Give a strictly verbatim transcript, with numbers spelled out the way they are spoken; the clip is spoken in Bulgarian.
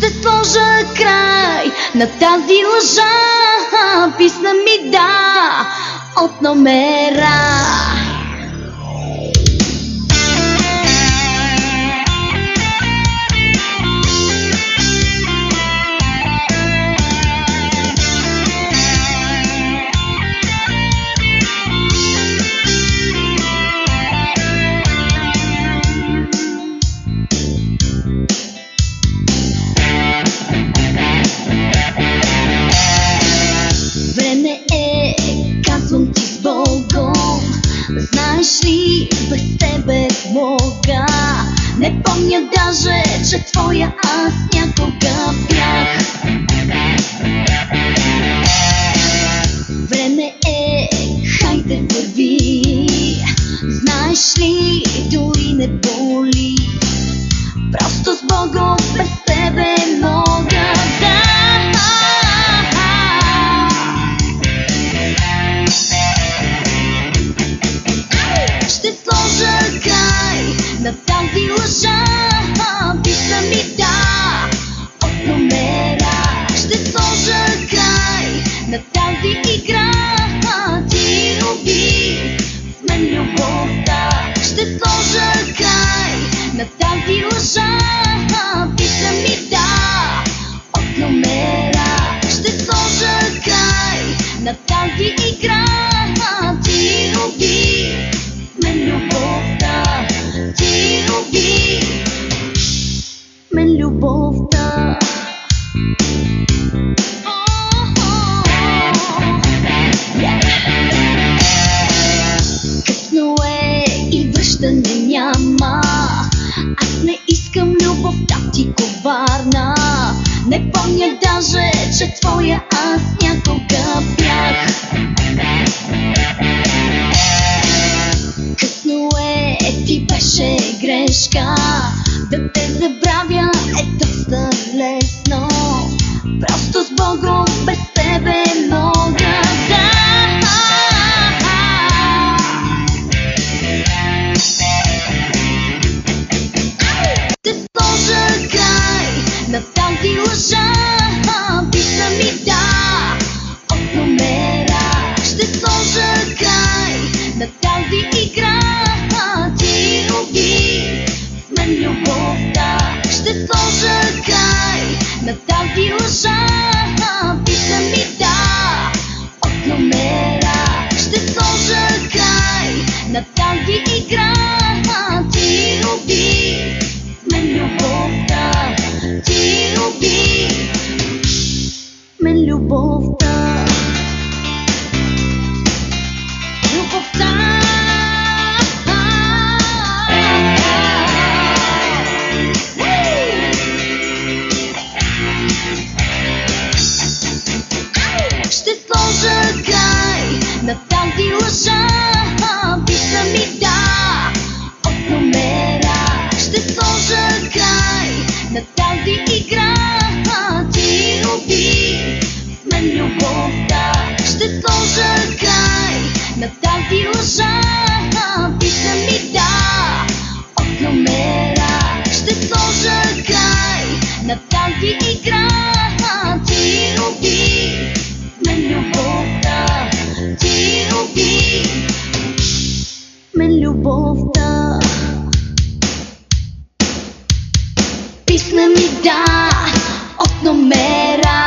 Ще сложа край на тази лъжа. Писна ми да от номера. Време е, казвам ти с Богом. Знаеш ли, без тебе мога. Не помня даже, че твоя аз някога бях. Време е, хайде върви. Знаеш ли, дори не боли. Просто с Богом без тебе мога да. Ще сложа край на тази лъжа. Писна ми да от номера. Ще сложа край на тази игра. Ти люби с мен любовта. Ще сложа край на тази лъжа. Писна ми да от номера. Ще сложа край на тази игра. Ти люби мен любовта, ти люби мен любовта. Късно е и връщане няма. Аз не искам любовта ти коварна. Не помня даже, че твоя аз някога бях. Късно е, ти беше грешка. Да те забравя е доста лесно. Просто с Богом без тебе мога да. Ще сложа край на тази лъжа. Писна ми да от номера. Ще сложа край на тази игра. Ти люби с мен любовта. Ще сложа край на тази лъжа. Писна ми да от номера. Ще сложа край на тази игра. Ти люби с мен любовта. Ти люби мен любовта. Любовта. Ще сложа край на тази лъжа. Писна ми да от номера. Ще сложа край на тази игра. Ти люби с мен любовта. Ще сложа край на тази лъжа. Писна ми да от номера. Ще сложа край на тази игра. Ти люби с мен любовта. Ти люби мен любовта. Писна ми да от номера.